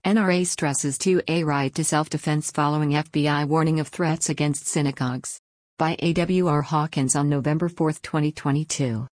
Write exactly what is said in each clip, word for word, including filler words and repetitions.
N R A stresses two A right to self-defense following F B I warning of threats against synagogues. By A W R Hawkins on November fourth, twenty twenty-two.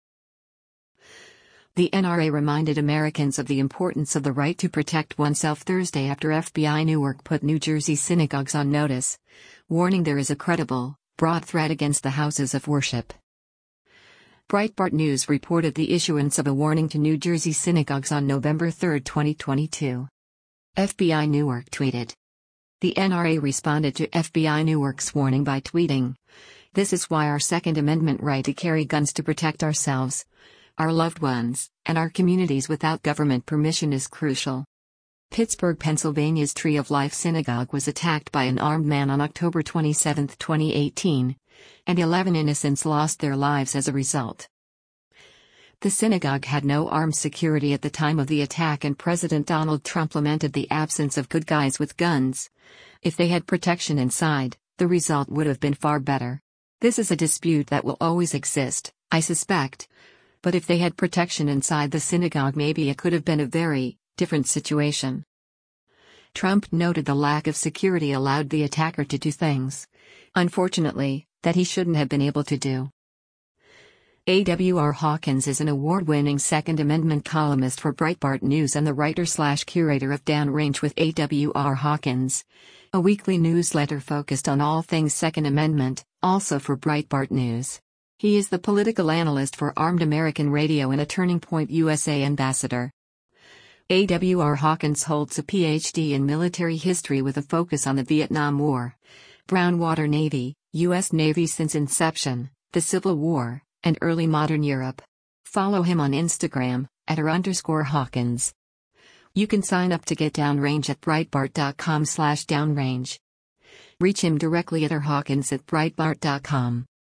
The N R A reminded Americans of the importance of the right to protect oneself Thursday after F B I Newark put New Jersey synagogues on notice, warning there is a credible, broad threat against the houses of worship. Breitbart News reported the issuance of a warning to New Jersey synagogues on November third, twenty twenty-two. F B I Newark tweeted. The N R A responded to F B I Newark's warning by tweeting, "This is why our Second Amendment right to carry guns to protect ourselves, our loved ones, and our communities without government permission is crucial." Pittsburgh, Pennsylvania's Tree of Life Synagogue was attacked by an armed man on October twenty-seventh, twenty eighteen, and eleven innocents lost their lives as a result. The synagogue had no armed security at the time of the attack, and President Donald Trump lamented the absence of good guys with guns. If they had protection inside, the result would have been far better. This is a dispute that will always exist, I suspect. But if they had protection inside the synagogue, maybe it could have been a very different situation. Trump noted the lack of security allowed the attacker to do things, unfortunately, that he shouldn't have been able to do. A W R Hawkins is an award-winning Second Amendment columnist for Breitbart News and the writer-slash-curator of Downrange with A W R Hawkins, a weekly newsletter focused on all things Second Amendment, also for Breitbart News. He is the political analyst for Armed American Radio and a Turning Point U S A ambassador. A W R Hawkins holds a P H D in military history with a focus on the Vietnam War, Brown Water Navy, U S Navy since inception, the Civil War, and early modern Europe. Follow him on Instagram, at her underscore Hawkins. You can sign up to get Downrange at breitbart dot com slash downrange. Reach him directly at her Hawkins at breitbart dot com.